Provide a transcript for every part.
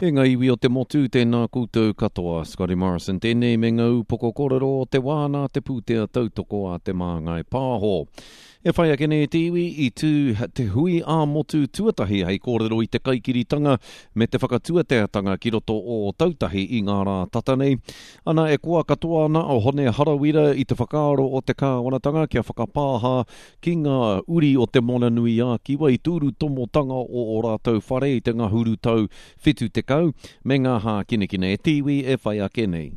E ngā iwi o te motu tēnā koutou katoa, Scotty Morrison, tēnei me ngau poko korero te wāna te pūtea tautoko a te māngai pāho. E whai ake nei te iwi I tū te hui a motu tuatahi hei kōrero I te kaikiritanga me te whakatuateatanga ki roto o tautahi I ngā rā tatanei. Ana e kua katoa ana o hone harawira I te whakaaro o te kāwanatanga kia whakapāha ki ngā uri o te mona nui a kiwa I tūru tomotanga o rātou whare I te ngahuru tau whitu te kau. Me ngā hā kinekine e tiwi e whai ake nei.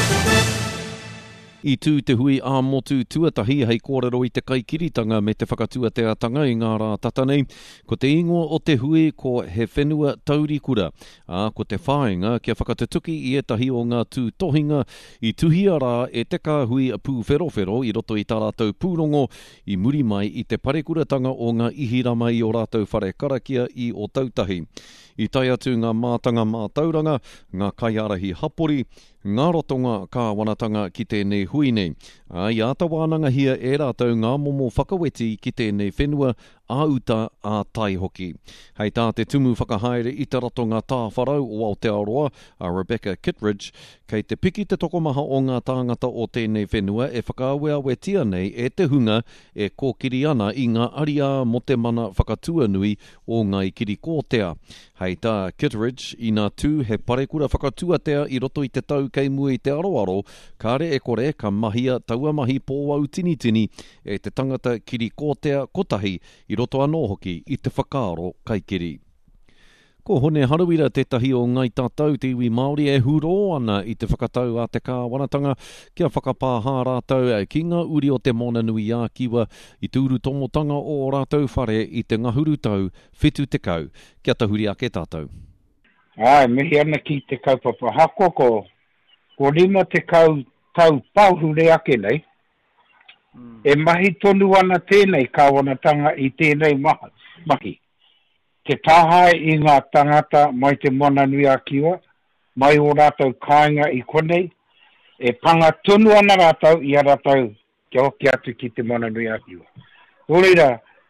I tū te hui a motu tuatahi hei kōrero I te kaikiritanga me te whakatuateatanga I ngā rā tatanei. Ko te ingoa o te hui ko he whenua taurikura. Ko te whāinga kia whakatutuki I etahi o ngā tū tohinga I tuhia rā e te kā hui a pū wherowhero I roto I tā rātou pūrongo I muri mai I te parekuratanga o ngā ihirama I o rātou whare karakia I o tautahi. I tai atu ngā mātanga mātauranga, ngā kaiarahi hapori, ngā rotonga kāwanatanga ki tēnei hui nei. I āta wānanga hia e rātou ngā momo whakaweti ki tēnei whenua a uta a tai hoki. Hei tā te tumu whakahaere I te rato ngā tāwharau o Aotearoa, a Rebecca Kittredge, kei te piki te tokomaha o ngā tāngata o tēnei whenua e whakaaweawetia nei e te hunga e kōkiri ana I ngā aria mo te mana whakatuanui o ngā ikiri kōtea. Hei tā Kittredge I ngā tū he parekura whakatuatea I roto I te tau kei mua I te aroaro, kāre e kore ka mahia taua mahi pōwau tinitini e te tangata kiri kōtea kotahi I roto anō hoki I te whakaaro kaikiri. Ko hone harawira tētahi o ngai tātou te iwi Māori e huro ana I te whakatau a te kāwanatanga kia whakapāha rātou ki ngā uri o te mona nui a kiwa I tūru tomotanga o rātou whare I te ngahuru tau whitu te kau. Kia tahuri ake tātou. Ai, mihi ana ki te kaupapa. Hako ko rima te kau tau pauhure ake nei. E mahi tonu ana tēnei kāwanatanga I tēnei mahi. Te tāhai I ngā tangata mai te mona nui a kiwa, mai o rātou kāinga I konei, e panga tonu ana rātou I a rātou kia hoki atu ki te mona nui a kiwa. Tōreira,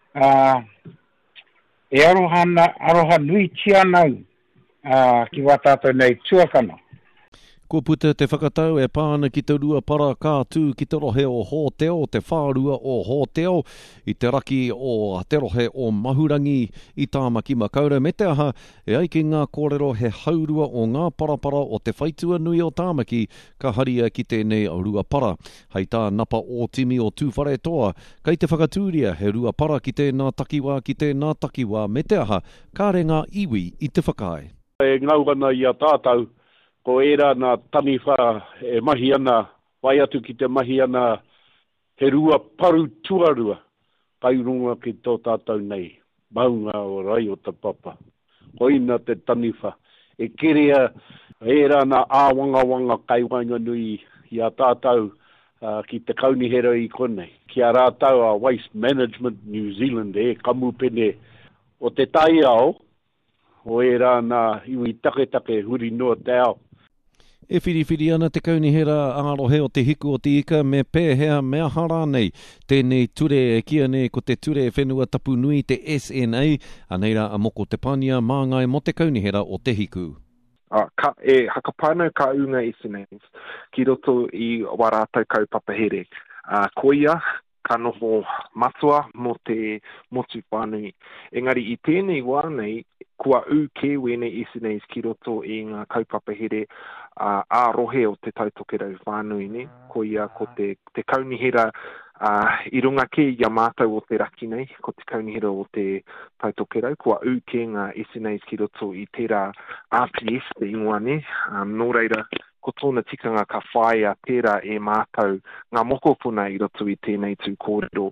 e aroha nui tia nau ki wā tātou nei tuakana. Ko puta te whakatau e pāna ki te rua para kātū ki te rohe o Hōteo, te whārua o Hōteo, I te raki o te rohe o Mahurangi I tāmaki makaura. Me te aha, e ai ki ngā kōrero he haurua o ngā parapara o te whaitua nui o tāmaki ka haria ki tēnei o rua para. Hei tā napa o timi o tūwhare toa, kei te whakatūria he rua para ki tēnā takiwā, me te aha, kāre ngā iwi I te whakae. E ngau ana I a tātou, ko era na taniwha e mahi ana, vai atu ki te mahi ana he rua paru tuarua, kairunga ki tō tātou nei, maunga o rai o te papa. Ko ina te taniwha, e kerea era na āwangawanga kaiwanga nui I a tātou ki te kaunihera I konei. Ki a rātou a Waste Management New Zealand e kamupene o te tai ao, o era na iwi take huri noa te ao. E whiriwhiri ana te kaunihera ārohe o te hiku o te ika me pēhea mea hara nei. Tēnei ture e kia nei ko te ture e whenua tapu nui te SNA, aneira a moko te pania māngai mo te kaunihera o te hiku. E hakapānau ka unga SNAs ki roto I warātau kaupapahere. Koia, ka noho matua mo te motu whānui. Engari I tēnei wā nei, kua ke wene SNAs ki roto I ngā kaupapahere ārohe o te tautokerau whānui ne. Ko ia ko te kaunihera I runga ke ia mātou o te raki nei, ko te kaunihera o te tautokerau, kua ke ngā SNAs ki roto I tērā RPS te ingoa ne. Nō reira, ko tōna tikanga ka whai a tērā e mātou ngā mokopuna I roto I tēnei tū kōrero.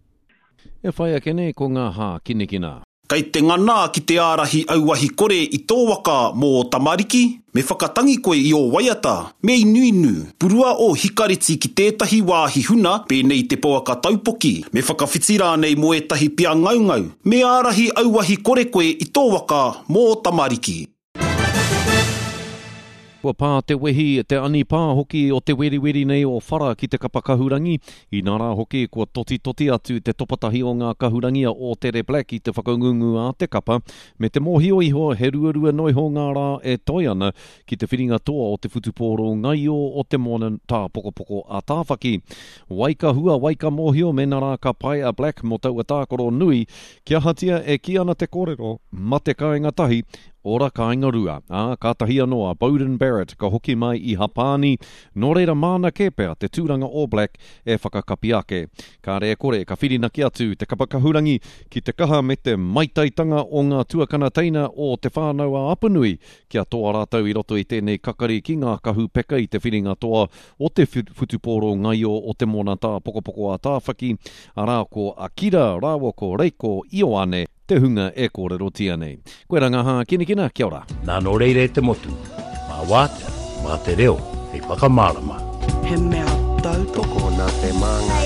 E whai ake nei ko ngā hā kinekina. Kei te ngana ki te ārahi auahi kore I tō waka mō tamariki, me whakatangi koe I o waiata, me inuinu, purua o hikariti ki tētahi wāhi huna, pēnei te poaka taupoki, me whakawhitira nei mo etahi pia ngaungau, me ārahi auahi kore koe I tō waka mō tamariki. Kua pā te wehi, te ani pā hoki o te weri nei o whara ki te kapa kahurangi. I nā rā hoki kua toti atu te topatahi o ngā kahurangia o Tere Black i te whakangungu a te kapa. Me te mōhio iho he ruarua noi ho ngā rā e toi ana ki te whiringa toa o te whutupōro ngai o te mona tā pokopoko a tāwhaki. Waika hua, waika mōhio me nā rā ka pai a Black mo tau a tākoro nui. Kia hatia e ki ana te kōrero ma te kāinga tahi. Ora kāinga rua, ka tahi anoa, Bowden Barrett, ka hoki mai I Hapani, nō reira māna kēpea te tūranga All Black e whakakapi ake. Ka rea kore, ka whirinaki atu, te kapakahurangi ki te kaha me te maitaitanga o ngā tuakana teina o te whānau a Apanui, kia toa rātau I roto I tēnei kakari ki ngā kahu peka I te whiringa toa o te whutupōro ngai o te mona tā pokopoko a tāwhaki, a rā ko Akira, rāua ko Reiko, Ioane, te hunga e kōrero tia nei. Koe rangaha, kina, kia ora. Nā no reire te motu. Mā wātea, mā te reo, hei whakamārama. He mea tau toko nā te manga